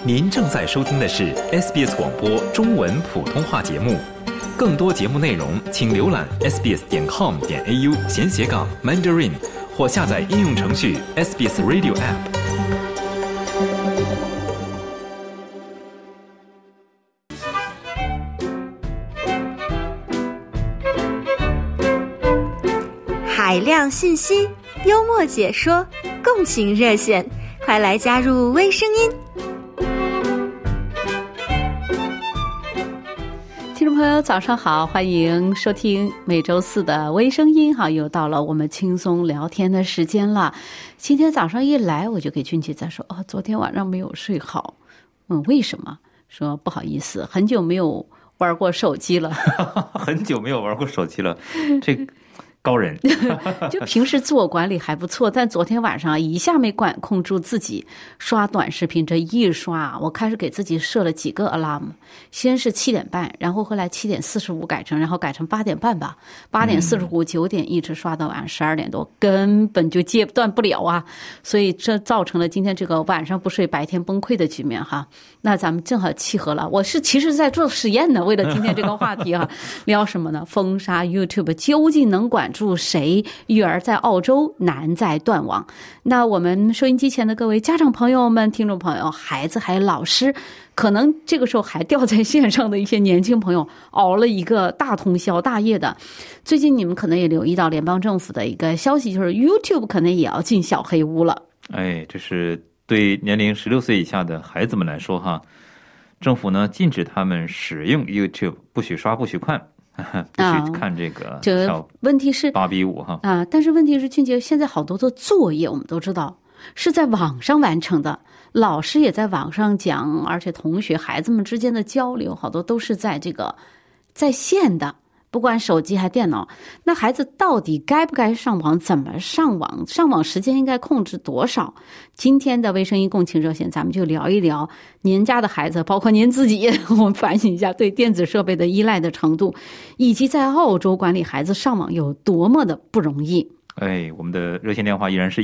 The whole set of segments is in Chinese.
您正在收听的是 SBS 广播中文普通话节目。更多节目内容，请浏览 sbs.com.au/Mandarin 或下载应用程序 SBS Radio App。 海量信息，幽默解说，共情热线，快来加入微声音。 听众朋友早上好，欢迎收听每周四的微声音哈，又到了我们轻松聊天的时间了。今天早上一来我就给俊杰在说，昨天晚上没有睡好。为什么？说不好意思，很久没有玩过手机了。 很久没有玩过手机了，这高人。 就平时自我管理还不错，但昨天晚上一下没管控住自己，刷短视频，这一刷我开始给自己设了几个 alarm， 先是7点半，然后后来7点45改成8点半吧，8点45、9点一直刷到晚上12点多，根本就戒断不了啊，所以这造成了今天这个晚上不睡白天崩溃的局面哈。那咱们正好契合了，我是其实在做实验呢，为了今天这个话题哈，聊什么呢？封杀 YouTube 究竟能管住谁？育儿在澳洲难在断网。那我们收音机前的各位家长朋友们、听众朋友、孩子还有老师，可能这个时候还掉在线上的一些年轻朋友，熬了一个大通宵大夜的。最近你们可能也留意到联邦政府的一个消息，就是 YouTube 可能也要进小黑屋了。 这是对年龄16岁以下的孩子们来说哈，政府呢禁止他们使用 YouTube， 不许刷不许看，不许看这个问题是 8比5哈但是问题是俊杰，现在好多的作业我们都知道是在网上完成的，老师也在网上讲，而且同学孩子们之间的交流好多都是在这个在线的，不管手机还电脑。那孩子到底该不该上网，怎么上网，上网时间应该控制多少？今天的微声音共情热线咱们就聊一聊您家的孩子，包括您自己，我们反省一下对电子设备的依赖的程度，以及在澳洲管理孩子上网有多么的不容易。 我们的热线电话依然是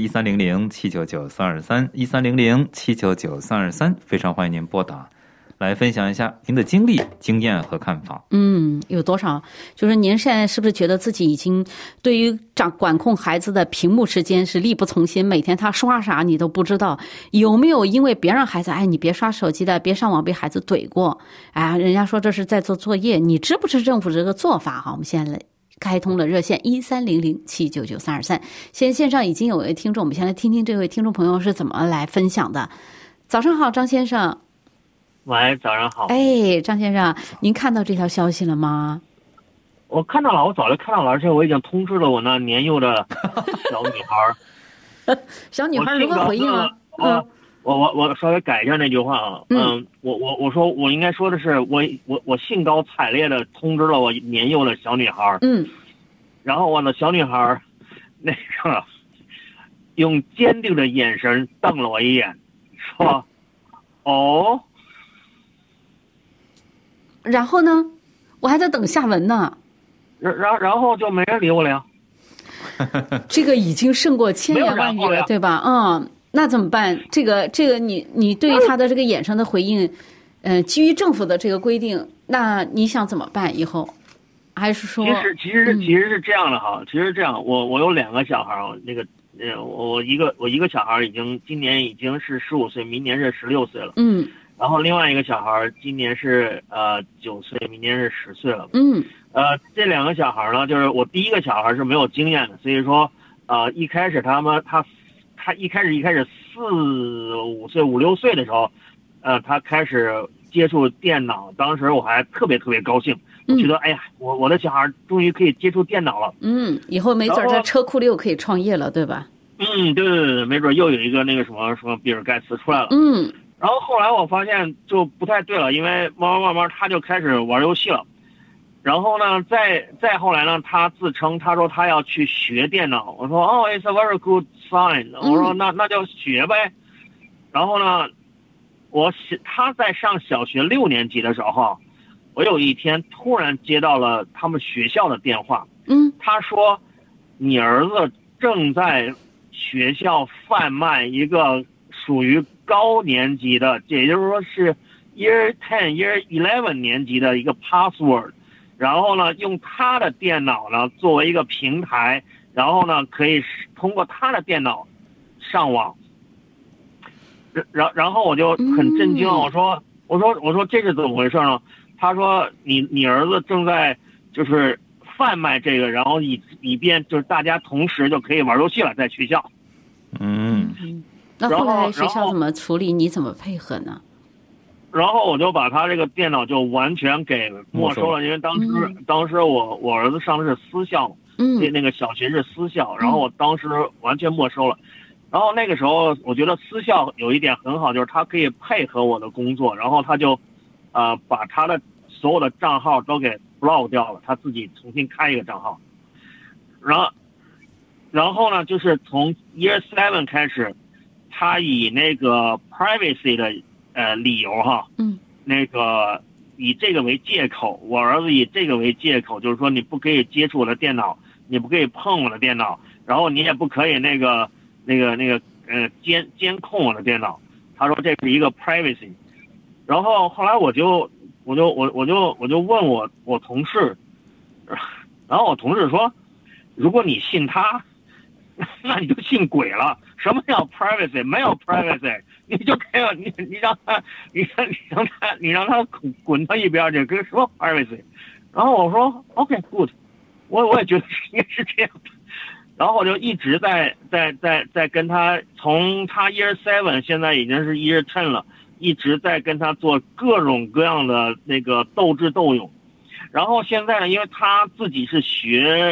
1300-799-323，1300-799-323，非常欢迎您拨打来分享一下您的经历、经验和看法。 有多少？就是您现在是不是觉得自己已经对于管控孩子的屏幕时间是力不从心？每天他刷啥你都不知道？有没有因为别让孩子你别刷手机的，别上网被孩子怼过？人家说这是在做作业，你支不支持政府这个做法？好，我们现在开通了热线1300-799-323。现在线上已经有位听众，我们先来听听这位听众朋友是怎么来分享的。早上好，张先生。 喂，早上好。 张先生，您看到这条消息了吗？ 我看到了，我早就看到了，而且我已经通知了我那年幼的小女孩。 小女孩如何回应了？ 我稍微改一下那句话啊。我说我应该说的是我兴高采烈的通知了我年幼的小女孩。然后我的小女孩那个用坚定的眼神瞪了我一眼，说：“哦。” 然后呢？我还在等下文呢。 然后就没人理我了呀。 这个已经胜过千言万语了，对吧？那怎么办？这个你对于他的这个眼神的回应，基于政府的这个规定，那你想怎么办以后？还是说？ 其实是这样的哈，其实这样，我有2个小孩啊，那个我一个小孩今年已经是15岁，明年是16岁了。然后另外一个小孩今年是9岁，明年是10岁了。这2个小孩呢，就是我第一个小孩是没有经验的，所以说一开始他一开始4、5岁、5、6岁的时候，他开始接触电脑，当时我还特别高兴，我觉得我的小孩终于可以接触电脑了。 以后没准在车库里又可以创业了，对吧？ 对，没准又有一个那个什么比尔盖茨出来了。然后后来我发现就不太对了，因为慢慢他就开始玩游戏了。然后呢，再后来呢，他自称他说他要去学电脑。我说it's a very good sign。我说那就学呗。然后呢，他在上小学6年级的时候，我有一天突然接到了他们学校的电话。他说你儿子正在学校贩卖一个属于高年级的，也就是说是 Year 10、Year 11年级的一个 password， 然后呢，用他的电脑呢作为一个平台，然后呢可以通过他的电脑上网。然后我就很震惊，我说这是怎么回事呢？他说你儿子正在就是贩卖这个，然后以便就是大家同时就可以玩游戏了，在学校。 那后来学校怎么处理？你怎么配合呢？ 然后我就把他这个电脑就完全给没收了，因为当时我儿子上的是私校，那个小学是私校，然后我当时完全没收了。然后那个时候我觉得私校有一点很好，就是他可以配合我的工作，然后他就把他的所有的账号都给 block 掉了，他自己重新开一个账号。然后呢，就是从 Year 7开始，他以那个 privacy 的理由那个以这个为借口，我儿子以这个为借口，就是说你不可以接触我的电脑，你不可以碰我的电脑，然后你也不可以监控我的电脑。他说这是一个 privacy。然后后来我就问我同事，然后我同事说，如果你信他，那你就信鬼了。什么叫 privacy？ 没有 privacy， 你就可以你让他滚到一边去，跟说 privacy。然后我说 OK good， 我也觉得应该是这样的。然后我就一直在跟他，从他 Year 7现在已经是 Year 10了，一直在跟他做各种各样的那个斗智斗勇。然后现在呢，因为他自己是学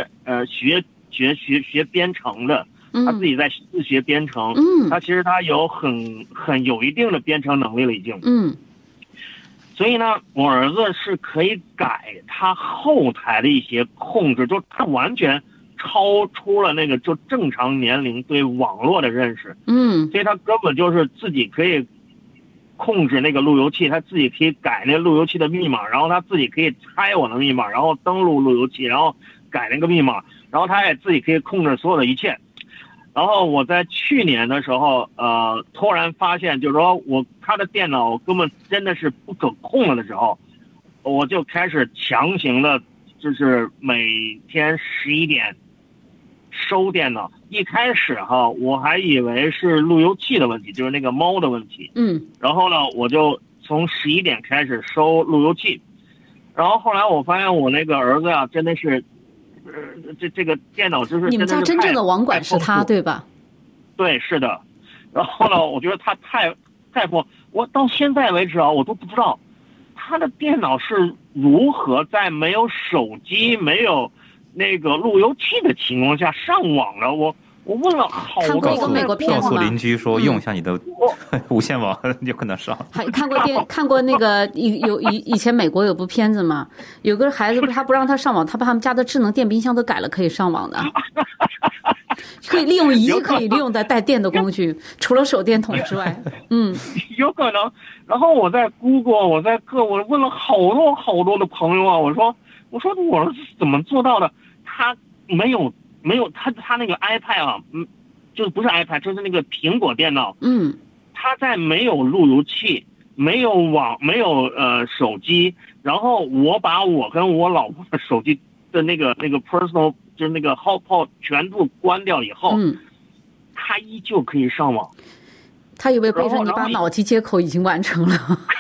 编程的，他自己在自学编程，他其实他有很有一定的编程能力了已经。所以呢，我儿子是可以改他后台的一些控制，就他完全超出了那个就正常年龄对网络的认识。所以他根本就是自己可以控制那个路由器，他自己可以改那个路由器的密码，然后他自己可以拆我的密码，然后登录路由器，然后改那个密码，然后他也自己可以控制所有的一切。然后我在去年的时候突然发现，就是说他的电脑根本真的是不可控了的时候，我就开始强行的就是每天11点收电脑。一开始我还以为是路由器的问题，就是那个猫的问题。然后呢，我就从11点开始收路由器。然后后来我发现我那个儿子真的是这个电脑就是你们家真正的网管是他对吧？ 对，是的。然后呢，我觉得他太我到现在为止我都不知道他的电脑是如何在没有手机、没有那个路由器的情况下上网的。我问了好多， 看过一个美国片子吗？ 告诉邻居说用一下你的无线网就可能上。 还看过那个以前美国有部片子嘛，有个孩子他不让他上网，他把他们家的智能电冰箱都改了可以上网的。可以利用仪器可以利用的带电的工具，除了手电筒之外。 有可能。然后我在 Google， 我问了好多的朋友我说我儿子怎么做到的？他没有他那个 iPad 就是不是 iPad， 就是那个苹果电脑。他在没有路由器、没有网、没有手机，然后我把我跟我老婆的手机的那个 personal 就是那个 hotspot 全部关掉以后，他依旧可以上网。 他以为背着你把脑机接口已经完成了。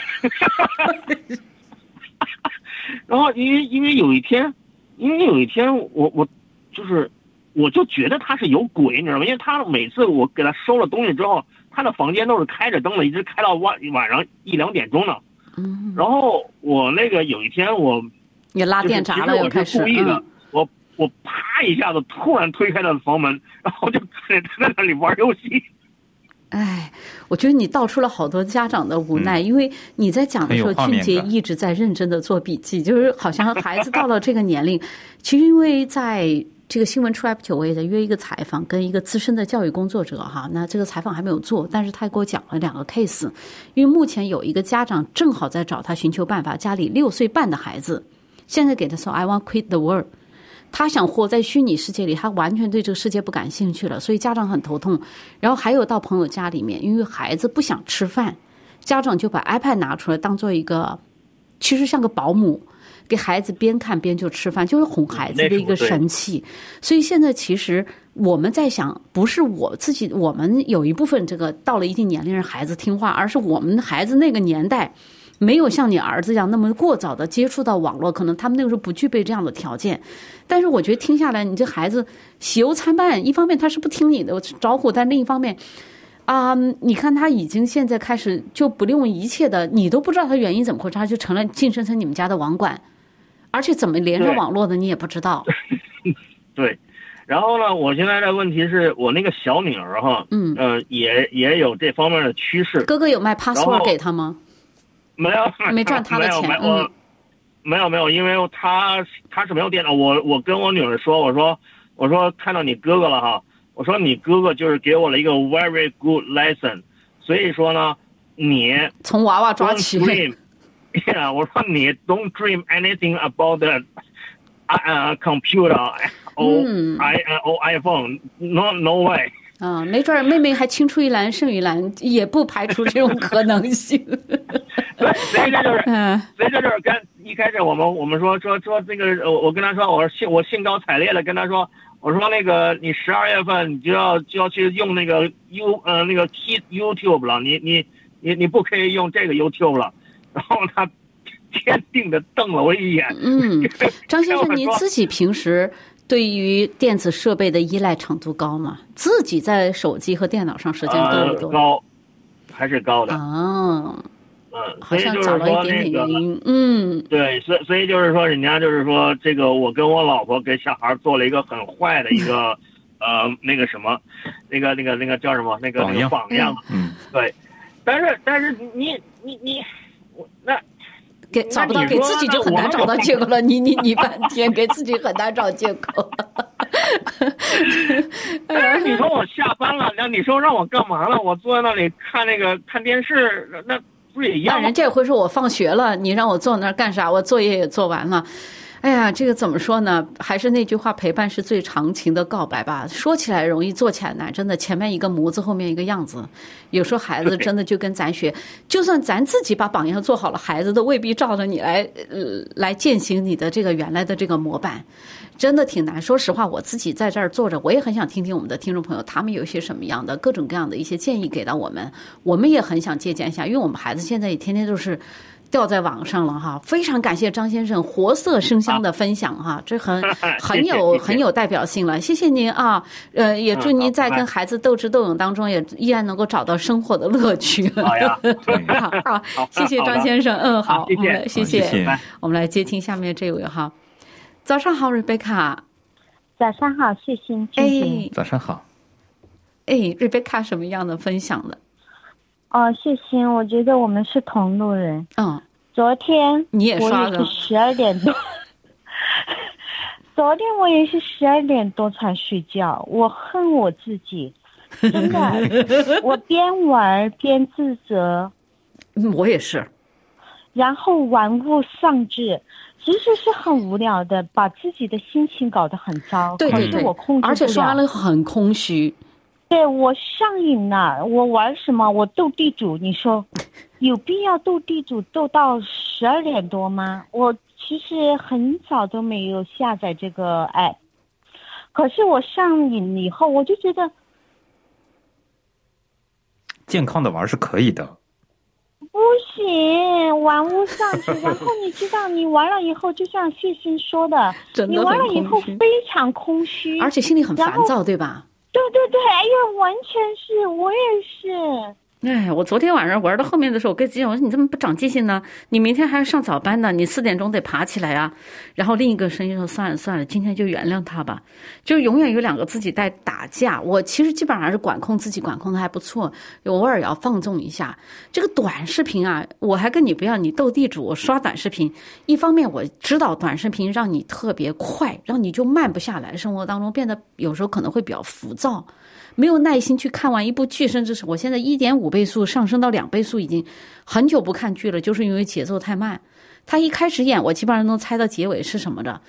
然后因为有一天我就觉得他是有鬼，你知道吗？因为他每次我给他收了东西之后，他的房间都是开着灯的，一直开到晚上1-2点钟呢。然后我那个有一天你拉电闸了，又开始。 故意的，我啪一下子突然推开他的房门，然后就在那里玩游戏。 我觉得你道出了好多家长的无奈，因为你在讲的时候，俊杰一直在认真的做笔记，就是好像孩子到了这个年龄，其实因为在这个新闻出来不久，我也在约一个采访，跟一个资深的教育工作者那这个采访还没有做，但是他给我讲了2个 case， 因为目前有一个家长正好在找他寻求办法，家里6岁半的孩子，现在给他说 I want quit the world。 他想活在虚拟世界里，他完全对这个世界不感兴趣了，所以家长很头痛。然后还有到朋友家里面，因为孩子不想吃饭，家长就把 iPad 拿出来当做一个，其实像个保姆，给孩子边看边就吃饭，就是哄孩子的一个神器。所以现在其实我们在想，不是我自己，我们有一部分这个到了一定年龄让孩子听话，而是我们孩子那个年代没有像你儿子一样那么过早的接触到网络，可能他们那个时候不具备这样的条件。但是我觉得听下来，你这孩子喜忧参半，一方面他是不听你的招呼，但另一方面你看他已经现在开始就不用一切的，你都不知道他原因怎么回事，他就成了晋升成你们家的网管，而且怎么连上网络的你也不知道。 对，然后呢，我现在的问题是我那个小女儿哈，也有这方面的趋势。 哥哥有卖 password 给他吗？ 没有， 没赚他的钱。 没有，因为他是没有电脑。我跟我女儿说，我说看到你哥哥了哈，我说你哥哥就是给我了一个 very good lesson， 所以说呢，你从娃娃抓起。 Yeah， 我说你 don't dream anything about the computer or iPhone， no way。 没准妹妹还青出于蓝胜于蓝，也不排除这种可能性。 对，所以这就是跟一开始我们说这个，我跟他说，我兴高采烈的跟他说，我说那个你12月份你就要去用那个YouTube 了，你不可以用这个 YouTube 了。然后他坚定的瞪了我一眼。 张先生，你自己平时对于电子设备的依赖程度高吗？自己在手机和电脑上时间多不多？ 高，还是高的。 好像找了一点点原因。 对，所以就是说，人家就是说，这个我跟我老婆给小孩做了一个很坏的一个那个什么，那个叫什么？那个榜样。对。但是你那。 找不到，给自己就很难找到借口了。你半天给自己很难找借口。 但是你说我下班了，那你说让我干嘛了？我坐在那里看电视，那不是也一样吗？ 人这回说我放学了，你让我坐那儿干啥？我作业也做完了。哎呀，这个怎么说呢？还是那句话，陪伴是最长情的告白吧。说起来容易，做起来难。真的，前面一个模子，后面一个样子。有时候孩子真的就跟咱学，就算咱自己把榜样做好了，孩子都未必照着你来践行你的这个原来的这个模板，真的挺难。说实话，我自己在这儿坐着，我也很想听听我们的听众朋友他们有一些什么样的各种各样的一些建议给到我们，我们也很想借鉴一下，因为我们孩子现在也天天都是掉在网上了哈。非常感谢张先生活色生香的分享哈，这很有代表性了，谢谢您啊。也祝您在跟孩子斗智斗勇当中也依然能够找到生活的乐趣。 好呀， 好，谢谢张先生。好，谢谢。我们来接听下面这位哈。早上好，瑞贝卡。 早上好，谢谢。 早上好。 瑞贝卡什么样的分享的？ 谢谢，我觉得我们是同路人。昨天你也刷了 ，12点多。昨天我也是12点多才睡觉，我恨我自己，真的，我边玩边自责。 我也是。 然后玩物丧志，其实是很无聊的，把自己的心情搞得很糟。 对， 我控制不了， 而且刷了很空虚。 对，我上瘾了。我玩什么？我斗地主，你说有必要斗地主斗到12点多吗？我其实很早都没有下载这个 app， 可是我上瘾以后，我就觉得健康的玩是可以的。 不行，玩物丧志。然后你知道，你玩了以后，就像谢欣说的，你玩了以后非常空虚， 而且心里很烦躁，对吧？ 对，哎呀，完全是，我也是。 我昨天晚上玩到后面的时候，我跟自己讲，我说你怎么不长记性呢？你明天还要上早班呢，你4点钟得爬起来啊。然后另一个声音说算了，今天就原谅他吧。就永远有2个自己在打架。我其实基本上是管控自己，管控的还不错，偶尔要放纵一下。这个短视频啊，我还跟你不一样，你斗地主刷短视频，一方面我知道短视频让你特别快，让你就慢不下来，生活当中变得有时候可能会比较浮躁。没有耐心去看完一部剧，甚至是我现在1.5倍速上升到2倍速，已经很久不看剧了，就是因为节奏太慢。他一开始演，我基本上能猜到结尾是什么的。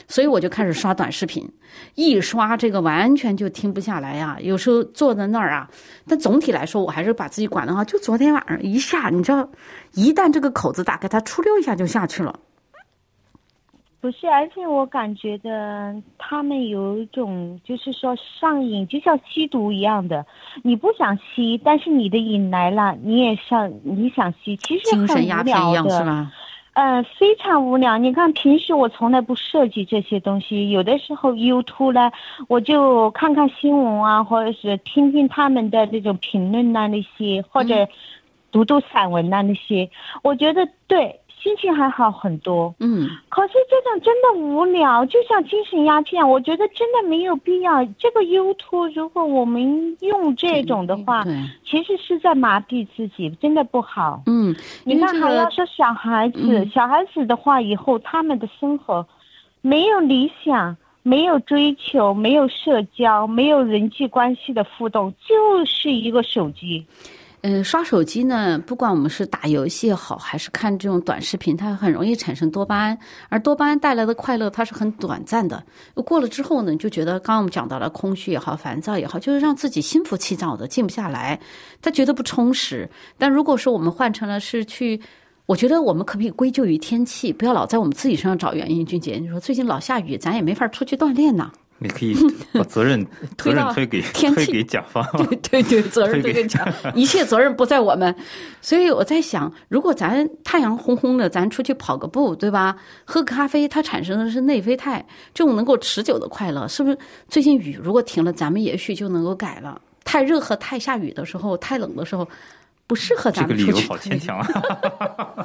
所以我就开始刷短视频，一刷这个完全就停不下来呀。有时候坐在那儿啊，但总体来说我还是把自己管得好。就昨天晚上一下，你知道，一旦这个口子打开，它出溜一下就下去了。 不是，而且我感觉的他们有一种就是说上瘾，就像吸毒一样的，你不想吸，但是你的瘾来了，你想吸，其实很无聊的， 精神鸦片一样是吧？ 非常无聊。你看平时我从来不涉及这些东西，有的时候 YouTube 呢，我就看看新闻啊，或者是听听他们的这种评论啊那些，或者读散文啊那些，我觉得对。心情还好很多，可是这种真的无聊，就像精神鸦片，我觉得真的没有必要。这个 YouTube 如果我们用这种的话，其实是在麻痹自己，真的不好。你看还要说小孩子的话，以后他们的生活没有理想，没有追求，没有社交，没有人际关系的互动，就是一个手机。 刷手机呢，不管我们是打游戏也好，还是看这种短视频，它很容易产生多巴胺，而多巴胺带来的快乐它是很短暂的，过了之后呢，你就觉得刚刚我们讲到了空虚也好，烦躁也好，就是让自己心浮气躁的，静不下来，他觉得不充实。但如果说我们换成了是去，我觉得我们可不可以归咎于天气，不要老在我们自己身上找原因。俊杰，你说最近老下雨，咱也没法出去锻炼呢。 你可以把责任推给甲方， 对，责任推给甲方，一切责任不在我们。所以我在想，如果咱太阳轰轰的，咱出去跑个步，对吧？喝个咖啡，它产生的是内啡肽，这种能够持久的快乐，是不是？最近雨如果停了，咱们也许就能够改了。太热和太下雨的时候，太冷的时候，不适合咱们出去。 这个理由好牵强啊！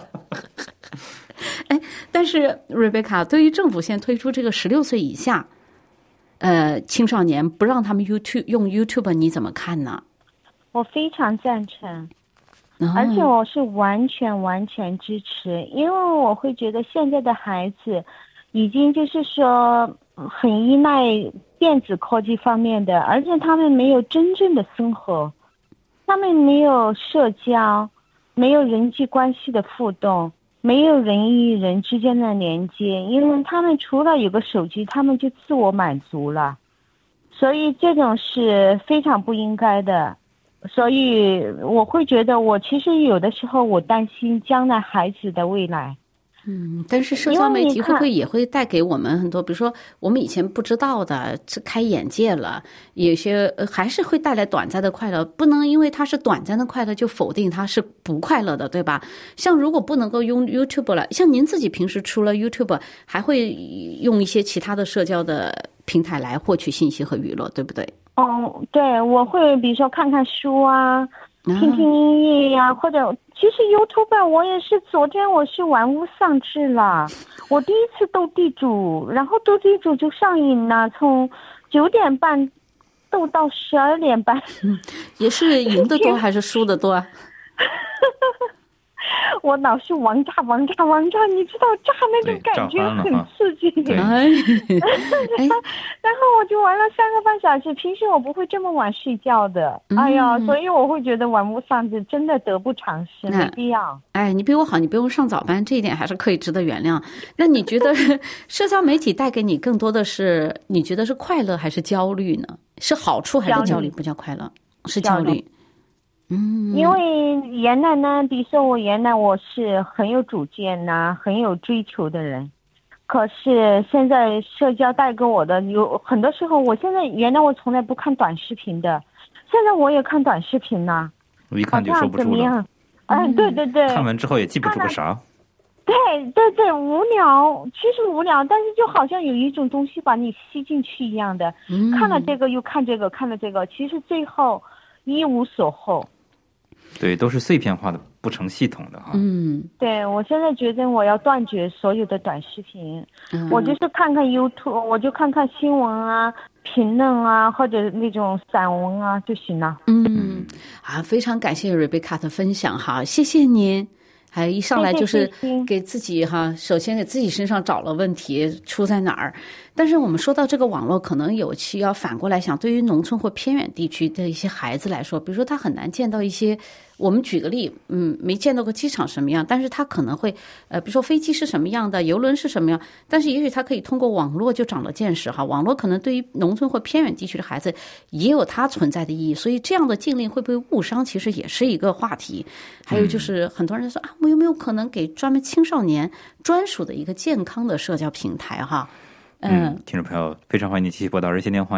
但是瑞贝卡，对于政府现在推出这个16岁以下。青少年不让他们用 YouTube， 你怎么看呢？ 我非常赞成，而且我是完全支持，因为我会觉得现在的孩子已经就是说很依赖电子科技方面的，而且他们没有真正的生活，他们没有社交，没有人际关系的互动，没有人与人之间的连接，因为他们除了有个手机，他们就自我满足了，所以这种是非常不应该的。所以我会觉得，我其实有的时候我担心将来孩子的未来。 但是社交媒体会不会也会带给我们很多，比如说我们以前不知道的，开眼界了，有些还是会带来短暂的快乐，不能因为它是短暂的快乐就否定它是不快乐的，对吧？像如果不能够用 YouTube 了，像您自己平时除了 YouTube 还会用一些其他的社交的平台来获取信息和娱乐，对不对？ 对，我会比如说看看书啊，听听音乐呀，或者其实 YouTube 我也是，昨天我是玩物丧志了，我第一次斗地主，然后斗地主就上瘾了，从9点半斗到12点半。 也是赢的多还是输的多？ 我老是王炸，你知道炸那种感觉很刺激。然后我就玩了3个半小时，平时我不会这么晚睡觉的。所以我会觉得玩物丧志真的得不偿失，没必要。 你比我好，你不用上早班，这一点还是可以值得原谅。那你觉得社交媒体带给你更多的是，你觉得是快乐还是焦虑呢？是好处还是焦虑？不叫快乐，是焦虑。 因为原来呢，比如说我原来我是很有主见呐，很有追求的人，可是现在社交带给我的有很多时候，我现在原来我从来不看短视频的，现在我也看短视频呐。 我一看就受不住了。 对， 看完之后也记不住个啥。 对，无聊，其实无聊，但是就好像有一种东西把你吸进去一样的，看了这个又看这个，看了这个，其实最后一无所获。 对，都是碎片化的，不成系统的哈。 对，我现在觉得我要断绝所有的短视频，我就是看看 YouTube， 我就看看新闻啊、评论啊，或者那种散文啊就行了。 非常感谢瑞贝卡的分享哈，谢谢您。还一上来就是给自己首先给自己身上找了问题出在哪儿， 但是我们说到这个网络，可能有期要反过来想，对于农村或偏远地区的一些孩子来说，比如说他很难见到一些，我们举个例，没见到过机场什么样，但是他可能会，比如说飞机是什么样的，邮轮是什么样，但是也许他可以通过网络就长了见识哈。网络可能对于农村或偏远地区的孩子也有它存在的意义，所以这样的禁令会不会误伤，其实也是一个话题。还有就是很多人说我有没有可能给专门青少年专属的一个健康的社交平台哈？ 听众朋友，非常欢迎你继续拨打热线电话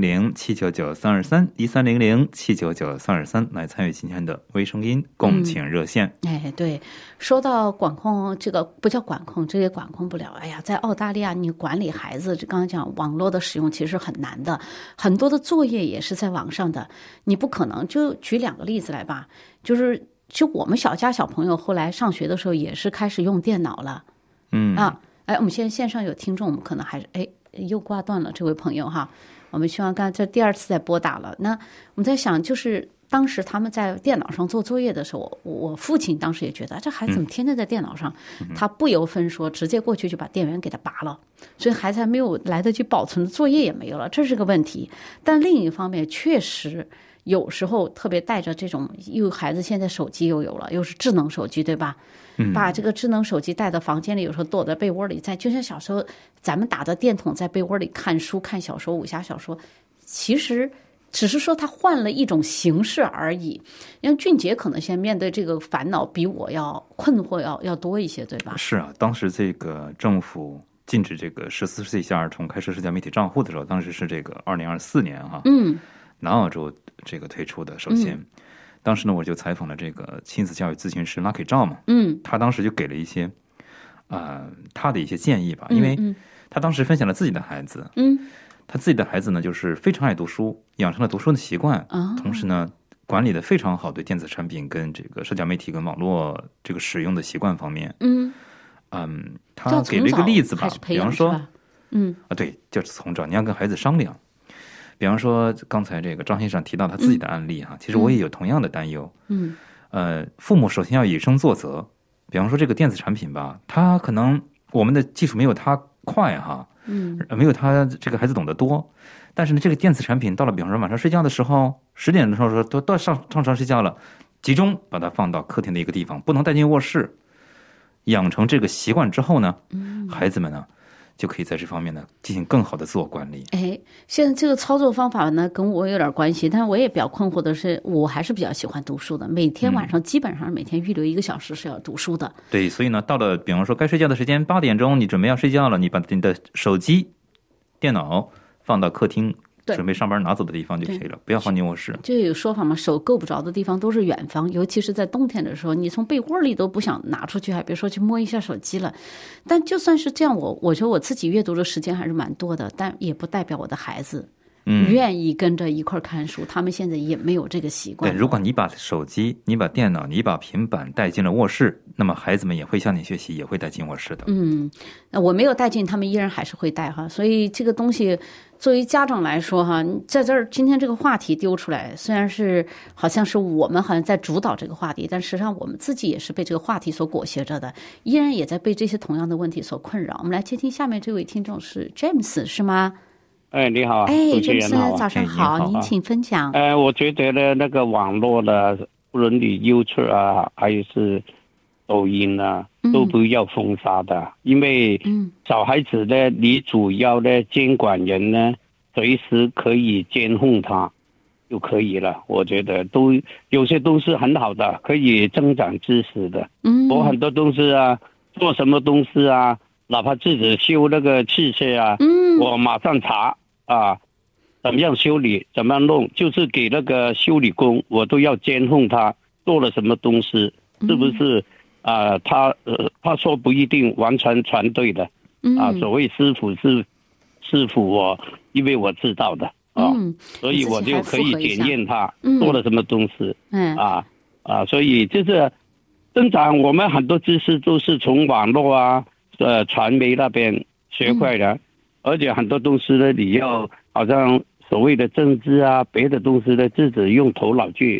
1300-799-323，1300-799-323来参与今天的微声音共情热线。 对，说到管控，这个不叫管控，这也管控不了。在澳大利亚，你管理孩子，刚刚讲网络的使用其实很难的，很多的作业也是在网上的，你不可能。就举2个例子来吧，就我们小家小朋友后来上学的时候也是开始用电脑了，我们现在线上有听众，我们可能还是又挂断了这位朋友哈，我们希望刚才这第2次再拨打了。那我们在想，就是当时他们在电脑上做作业的时候，我父亲当时也觉得这孩子怎么天天在电脑上，他不由分说直接过去就把电源给他拔了，所以孩子还没有来得及保存的作业也没有了，这是个问题。但另一方面确实有时候特别带着这种，孩子现在手机又有了，又是智能手机对吧，把这个智能手机带到房间里，有时候躲在被窝里，就像小时候咱们打着电筒在被窝里看书看小说，武侠小说，其实只是说他换了一种形式而已。因为俊杰可能现在面对这个烦恼比我要困惑要多一些对吧？ 是啊，当时这个政府禁止这个14岁以下儿童开设社交媒体账户的时候，当时是这个2024年哈，南澳洲这个推出的。首先当时呢，我就采访了这个亲子教育咨询师 Lucky 赵嘛，他当时就给了一些他的一些建议吧，因为他当时分享了自己的孩子，他自己的孩子呢就是非常爱读书，养成了读书的习惯，同时呢管理的非常好，对电子产品跟这个社交媒体跟网络这个使用的习惯方面，他给了一个例子吧，比方说，对，就是从早你要跟孩子商量。比方说刚才这个张先生提到他自己的案例哈，其实我也有同样的担忧。父母首先要以身作则。比方说这个电子产品吧，他可能我们的技术没有他快哈，没有他这个孩子懂得多。但是呢，这个电子产品到了比方说晚上睡觉的时候，10点的时候都上床睡觉了，集中把它放到客厅的一个地方，不能带进卧室。养成这个习惯之后呢，孩子们呢就可以在这方面呢进行更好的自我管理。 现在这个操作方法呢跟我有点关系，但是我也比较困惑的是，我还是比较喜欢读书的，每天晚上基本上每天预留1个小时是要读书的。 对，所以呢到了比方说该睡觉的时间8点钟，你准备要睡觉了，你把你的手机电脑放到客厅准备上班拿走的地方就可以了，不要放进卧室。 就有说法嘛，手够不着的地方都是远方，尤其是在冬天的时候，你从被窝里都不想拿出去，还别说去摸一下手机了。但就算是这样，我觉得我自己阅读的时间还是蛮多的，但也不代表我的孩子愿意跟着一块看书，他们现在也没有这个习惯。 对，如果你把手机、你把电脑、你把平板带进了卧室，那么孩子们也会向你学习，也会带进卧室的。 那我没有带进，他们依然还是会带哈。所以这个东西作为家长来说哈，在这儿今天这个话题丢出来，虽然是好像是我们好像在主导这个话题，但实际上我们自己也是被这个话题所裹挟着的，依然也在被这些同样的问题所困扰。我们来接听下面这位听众是 James 是吗？ 你好 ，James 早上好，您请分享。 我觉得呢，那个网络的无论你 YouTube 啊，还是抖音啊，都不要封杀的，因为小孩子呢，你主要的监管人呢，随时可以监控他就可以了。我觉得都有些东西很好的，可以增长知识的。我很多东西啊，做什么东西啊，哪怕自己修那个汽车啊，我马上查啊，怎么样修理，怎么样弄，就是给那个修理工，我都要监控他做了什么东西，是不是他说不一定完全全对的所谓师傅是师傅，我因为我知道的所以我就可以检验他做了什么东西所以就是增长我们很多知识都是从网络啊传媒那边学会的，而且很多东西呢，你要好像所谓的政治啊别的东西呢，自己用头脑去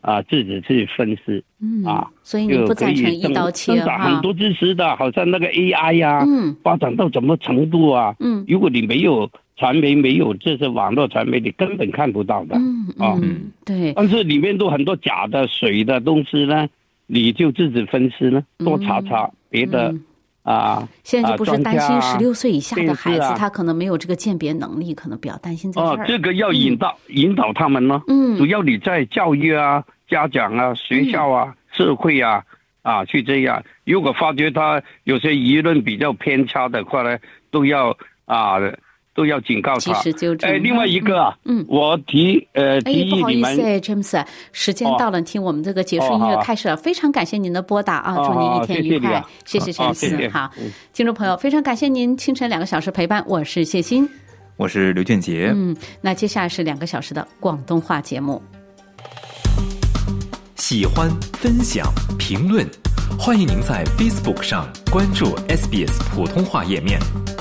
自己去分析所以你不赞成一刀切增长很多知识的，好像那个 AI 啊，发展到什么程度啊？如果你没有传媒，没有这些网络传媒，你根本看不到的。 对。 但是里面都很多假的、水的东西呢，你就自己分析呢，多查查别的。 现在就不是担心16岁以下的孩子，他可能没有这个鉴别能力，可能比较担心在这儿。 这个要引导他们呢。主要你在教育啊、家长啊、学校啊、社会啊去这样。如果发觉他有些舆论比较偏差的话呢，都要警告他。 及时纠正。 另外一个我提议不好意思 ，James， 时间到了，听我们这个结束音乐开始了，非常感谢您的拨打祝您一天愉快，谢谢陈思。好，听众朋友，非常感谢您清晨2个小时陪伴，我是谢欣， 我是刘俊杰。 那接下来是2个小时的广东话节目。 喜欢、分享、评论，欢迎您在 Facebook 上关注 SBS 普通话页面。